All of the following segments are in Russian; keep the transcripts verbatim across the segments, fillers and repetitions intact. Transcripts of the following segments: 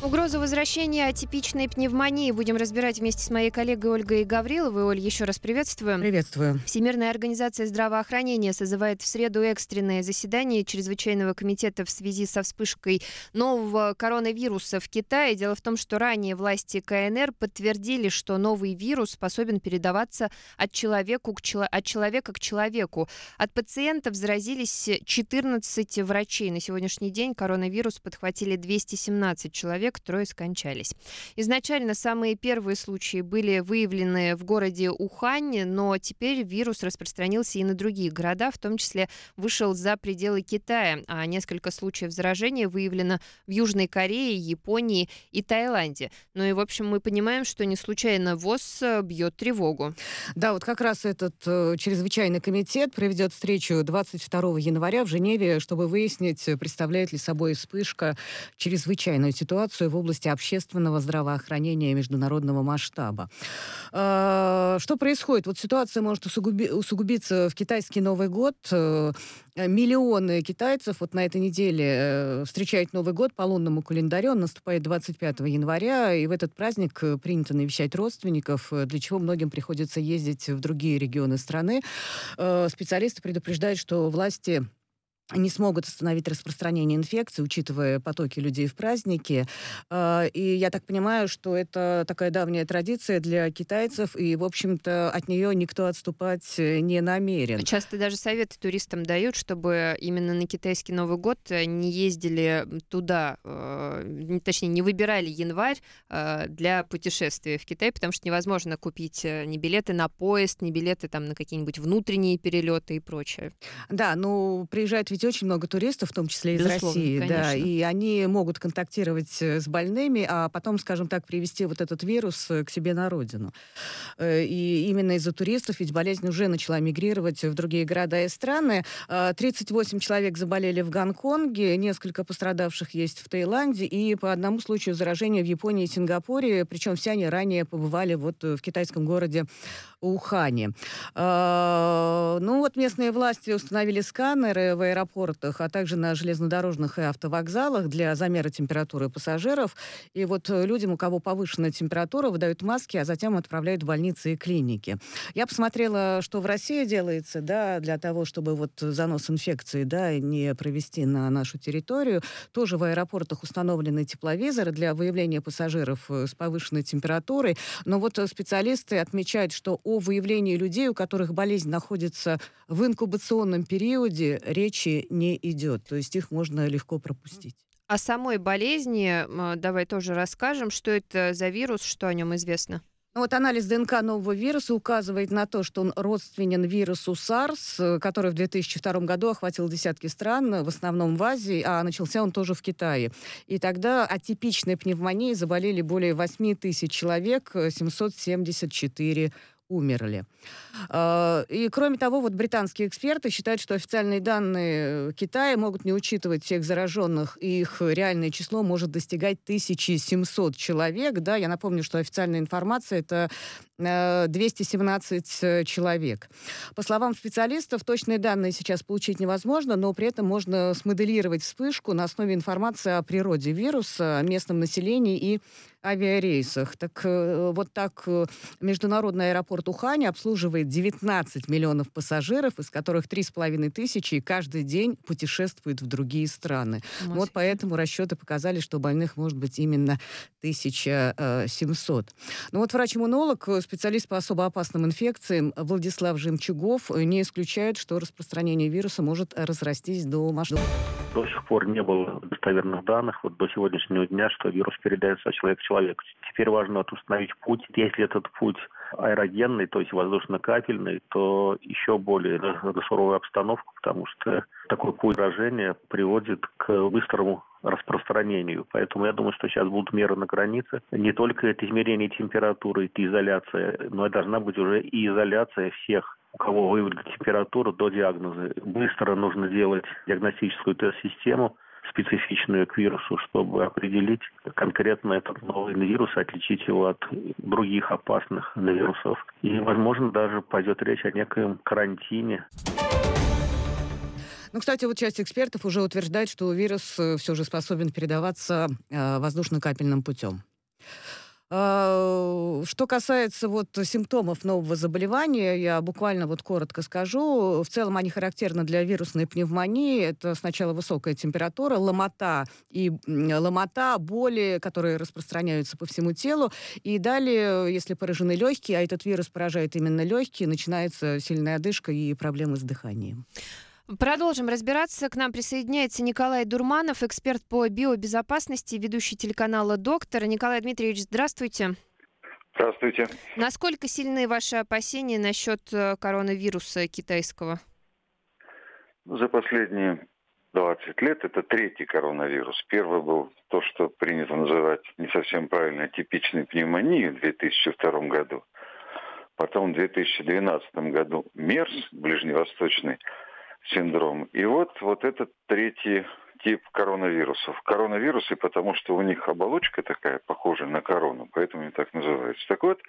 Угрозу возвращения атипичной пневмонии будем разбирать вместе с моей коллегой Ольгой Гавриловой. Оль, еще раз приветствую. Приветствую. Всемирная организация здравоохранения созывает в среду экстренное заседание чрезвычайного комитета в связи со вспышкой нового коронавируса в Китае. Дело в том, что ранее власти КНР подтвердили, что новый вирус способен передаваться от, человеку к чело- от человека к человеку. От пациентов заразились четырнадцать врачей. На сегодняшний день коронавирус подхватили двести семнадцать человек. Трое скончались. Изначально самые первые случаи были выявлены в городе Ухань, но теперь вирус распространился и на другие города, в том числе вышел за пределы Китая, а несколько случаев заражения выявлено в Южной Корее, Японии и Таиланде. Ну и, в общем, мы понимаем, что не случайно ВОЗ бьет тревогу. Да, вот как раз этот э, чрезвычайный комитет проведет встречу двадцать второго января в Женеве, чтобы выяснить, представляет ли собой вспышка чрезвычайную ситуацию в области общественного здравоохранения международного масштаба. Э, что происходит? Вот ситуация может усугуби- усугубиться в китайский Новый год. Э, миллионы китайцев вот на этой неделе э, встречают Новый год по лунному календарю. Он наступает двадцать пятого января, и в этот праздник э, принято навещать родственников, э, для чего многим приходится ездить в другие регионы страны. Э, специалисты предупреждают, что власти не смогут остановить распространение инфекции, учитывая потоки людей в праздники. Э, И я так понимаю, что это такая давняя традиция для китайцев, и, в общем-то, от нее никто отступать э, не намерен. Часто даже советы туристам дают, чтобы именно на китайский Новый год не ездили туда, э, точнее, не выбирали январь э, для путешествия в Китай, потому что невозможно купить ни билеты на поезд, ни билеты там, на какие-нибудь внутренние перелеты и прочее. Да, ну, приезжает ведь очень много туристов, в том числе из Безусловно, России, да, конечно. и они могут контактировать э, с больными, а потом, скажем так, привезти вот этот вирус э, к себе на родину. Э, И именно из-за туристов, ведь болезнь уже начала мигрировать в другие города и страны. Э, тридцать восемь человек заболели в Гонконге, несколько пострадавших есть в Таиланде, и по одному случаю заражения в Японии и Сингапуре, причем все они ранее побывали вот в китайском городе Ухане. Э, Ну вот местные власти установили сканеры в аэропортах, а также на железнодорожных и автовокзалах для замера температуры пассажиров. И вот э, людям, у кого повышенная температура, выдают маски, а затем отправляют в больницы и клиники. Я посмотрела, что в России делается, да, для того, чтобы вот занос инфекции, да, не провести на нашу территорию. Тоже в аэропортах установлены тепловизоры для выявления пассажиров э, с повышенной температурой. Но вот э, специалисты отмечают, что о выявлении людей, у которых болезнь находится в инкубационном периоде, речи не идет. То есть их можно легко пропустить. О самой болезни м, давай тоже расскажем, что это за вирус, что о нем известно. Ну вот анализ ДНК нового вируса указывает на то, что он родственен вирусу SARS, э, который в две тысячи втором году охватил десятки стран, в основном в Азии, а начался он тоже в Китае. И тогда атипичной пневмонией заболели более восемь тысяч человек, э, семьсот семьдесят четыре умерли. Э, И, кроме того, вот британские эксперты считают, что официальные данные Китая могут не учитывать всех зараженных, и их реальное число может достигать тысяча семьсот человек. Да, я напомню, что официальная информация – это э, двести семнадцать э, человек. По словам специалистов, точные данные сейчас получить невозможно, но при этом можно смоделировать вспышку на основе информации о природе вируса, о местном населении и авиарейсах. Так э, вот так э, международный аэропорт Ухань обслуживает девятнадцать миллионов пассажиров, из которых три с половиной тысячи каждый день путешествуют в другие страны. Ума Вот себе. поэтому расчеты показали, что больных может быть именно тысяча семьсот. Ну вот врач-иммунолог, э, специалист по особо опасным инфекциям Владислав Жемчугов э, не исключает, что распространение вируса может разрастись до масштаба. До сих пор не было достоверных данных, вот до сегодняшнего дня, что вирус передается от человека к человеку. Теперь важно вот установить путь. Если этот путь аэрогенный, то есть воздушно-капельный, то еще более суровая обстановка, потому что такой путь заражения приводит к быстрому распространению. Поэтому я думаю, что сейчас будут меры на границе. Не только это измерение температуры, это изоляция, но и должна быть уже и изоляция всех, у кого выявлена температура, до диагноза. Быстро нужно делать диагностическую тест-систему, специфичную к вирусу, чтобы определить конкретно этот новый вирус, отличить его от других опасных вирусов. И, возможно, даже пойдет речь о некоем карантине. Ну, кстати, вот часть экспертов уже утверждает, что вирус э, все же способен передаваться э, воздушно-капельным путем. А, Что касается вот симптомов нового заболевания, я буквально вот коротко скажу. В целом они характерны для вирусной пневмонии. Это сначала высокая температура, ломота и м, ломота, боли, которые распространяются по всему телу. И далее, если поражены легкие, а этот вирус поражает именно легкие, начинается сильная одышка и проблемы с дыханием. Продолжим разбираться. К нам присоединяется Николай Дурманов, эксперт по биобезопасности, ведущий телеканала «Доктор». Николай Дмитриевич, здравствуйте. Здравствуйте. Насколько сильны ваши опасения насчет э, коронавируса китайского? За последние двадцать лет это третий коронавирус. Первый был то, что принято называть не совсем правильно атипичной пневмонией в две тысячи втором году. Потом в две тысячи двенадцатом году мерс, ближневосточный синдром. И вот, вот этот третий тип коронавирусов. Коронавирусы, потому что у них оболочка такая, похожая на корону, поэтому они так называются. Так вот,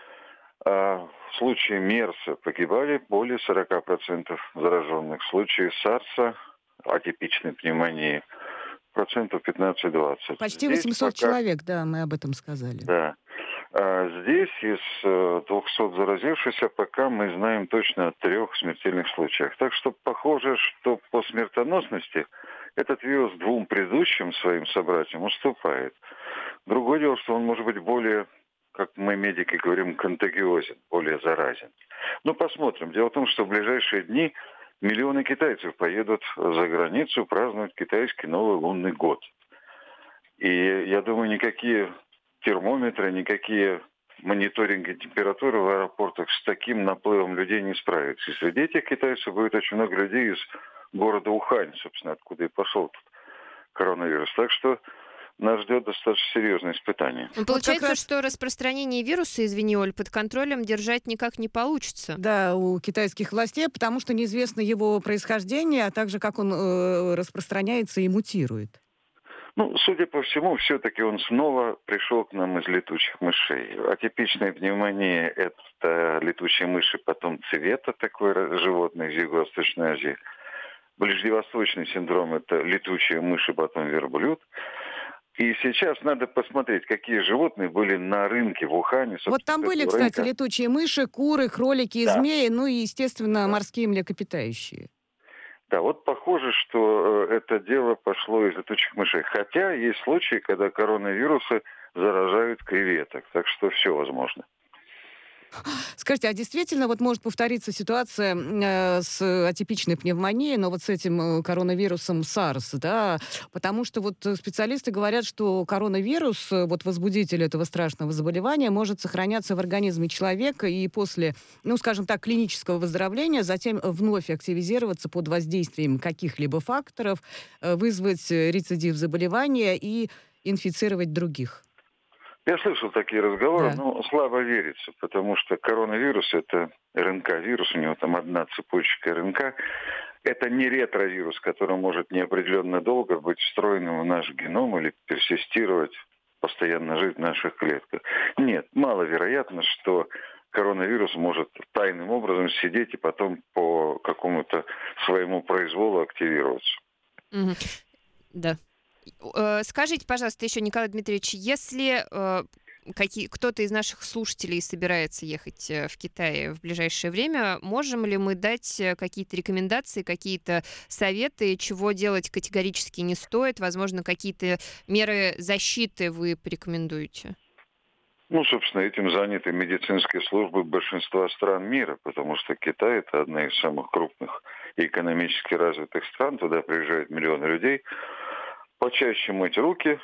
в случае мерса погибали более сорок процентов зараженных. В случае сарса, атипичной пневмонии, процентов пятнадцать-двадцать. Почти Здесь восемьсот пока... человек, да, мы об этом сказали. Да. А здесь из двухсот заразившихся пока мы знаем точно о трех смертельных случаях. Так что похоже, что по смертоносности этот вирус двум предыдущим своим собратьям уступает. Другое дело, что он может быть более, как мы медики говорим, контагиозен, более заразен. Ну, посмотрим. Дело в том, что в ближайшие дни миллионы китайцев поедут за границу праздновать китайский Новый лунный год. И я думаю, никакие термометры, никакие мониторинги температуры в аэропортах с таким наплывом людей не справятся. И среди этих китайцев будет очень много людей из города Ухань, собственно, откуда и пошел тут коронавирус. Так что нас ждет достаточно серьезное испытание. Ну, получается, вот раз... что распространение вируса, извини, Оль, под контролем держать никак не получится. Да, у китайских властей, потому что неизвестно его происхождение, а также как он э, распространяется и мутирует. Ну, судя по всему, все-таки он снова пришел к нам из летучих мышей. Атипичная пневмония – это летучие мыши, потом цвета, такое животное из Юго-Восточной Азии. Ближневосточный синдром – это летучие мыши, потом верблюд. И сейчас надо посмотреть, какие животные были на рынке в Ухане. Вот там были, кстати, рынка. Летучие мыши, куры, кролики и да. змеи, ну и, естественно, да. морские млекопитающие. Да, вот похоже, что э, это дело пошло из летучих мышей. Хотя есть случаи, когда коронавирусы заражают креветок. Так что все возможно. Скажите, а действительно вот может повториться ситуация э, с атипичной пневмонией, но вот с этим коронавирусом SARS, да? Потому что вот специалисты говорят, что коронавирус, вот возбудитель этого страшного заболевания, может сохраняться в организме человека и после, ну, скажем так, клинического выздоровления затем вновь активизироваться под воздействием каких-либо факторов, э, вызвать рецидив заболевания и инфицировать других. Я слышал такие разговоры, да. но слабо верится, потому что коронавирус – это РНК-вирус, у него там одна цепочка РНК. Это не ретровирус, который может неопределенно долго быть встроенным в наш геном или персистировать, постоянно жить в наших клетках. Нет, маловероятно, что коронавирус может тайным образом сидеть и потом по какому-то своему произволу активироваться. Угу. Да. Скажите, пожалуйста, еще, Николай Дмитриевич, если э, какие, кто-то из наших слушателей собирается ехать в Китай в ближайшее время, можем ли мы дать какие-то рекомендации, какие-то советы, чего делать категорически не стоит? Возможно, какие-то меры защиты вы порекомендуете? Ну, собственно, этим заняты медицинские службы большинства стран мира, потому что Китай – это одна из самых крупных и экономически развитых стран, туда приезжают миллионы людей. Почаще мыть руки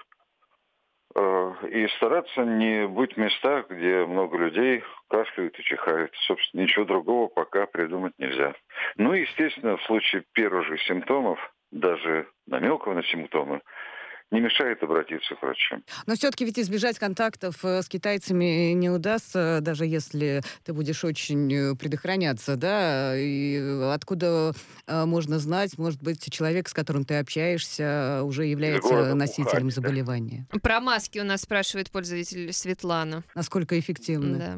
э, и стараться не быть в местах, где много людей кашляют и чихают. Собственно, ничего другого пока придумать нельзя. Ну, естественно, в случае первых же симптомов, даже намеков на симптомы, не мешает обратиться к врачу. Но все-таки ведь избежать контактов с китайцами не удастся, даже если ты будешь очень предохраняться, да? И откуда можно знать, может быть, человек, с которым ты общаешься, уже является носителем Ухань, заболевания? Да? Про маски у нас спрашивает пользователь Светлана. Насколько эффективны? Да.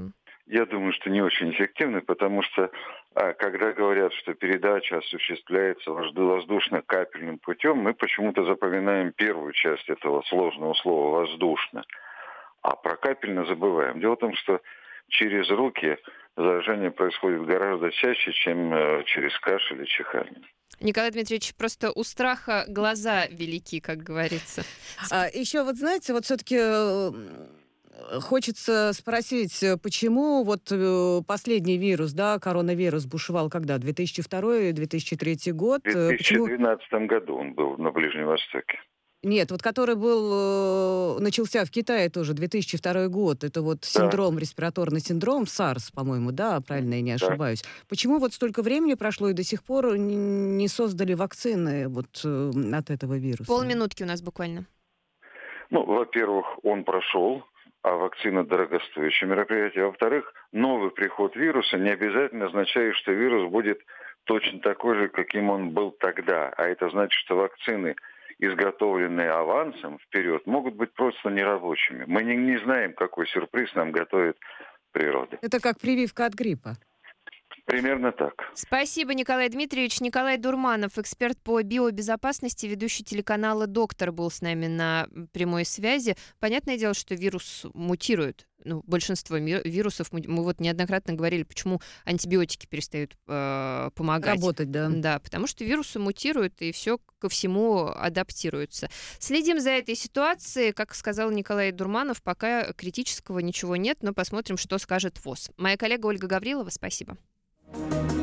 Я думаю, что не очень эффективны, потому что а, когда говорят, что передача осуществляется воздушно-капельным путем, мы почему-то запоминаем первую часть этого сложного слова «воздушно», а про капельно забываем. Дело в том, что через руки заражение происходит гораздо чаще, чем э, через кашель и чихание. Николай Дмитриевич, просто у страха глаза велики, как говорится. А, еще вот знаете, вот все-таки хочется спросить, почему вот последний вирус, да, коронавирус бушевал когда? две тысячи второй - две тысячи третий год. В две тысячи двенадцатом году он был на Ближнем Востоке. Нет, вот который был, начался в Китае тоже, две тысячи второй год. Это вот да. синдром, респираторный синдром, SARS, по-моему, да, правильно я не ошибаюсь. Да. Почему вот столько времени прошло и до сих пор не создали вакцины вот от этого вируса? Полминутки у нас буквально. Ну, во-первых, он прошел, а вакцина дорогостоящее мероприятие. Во-вторых, новый приход вируса не обязательно означает, что вирус будет точно такой же, каким он был тогда. А это значит, что вакцины, изготовленные авансом вперед, могут быть просто нерабочими. Мы не, не знаем, какой сюрприз нам готовит природа. Это как прививка от гриппа. Примерно так. Спасибо, Николай Дмитриевич. Николай Дурманов, эксперт по биобезопасности, ведущий телеканала «Доктор», был с нами на прямой связи. Понятное дело, что вирус мутирует. Ну, большинство вирусов, мы вот неоднократно говорили, почему антибиотики перестают э, помогать. Работать, да. Да, потому что вирусы мутируют и все ко всему адаптируются. Следим за этой ситуацией. Как сказал Николай Дурманов, пока критического ничего нет, но посмотрим, что скажет ВОЗ. Моя коллега Ольга Гаврилова, спасибо.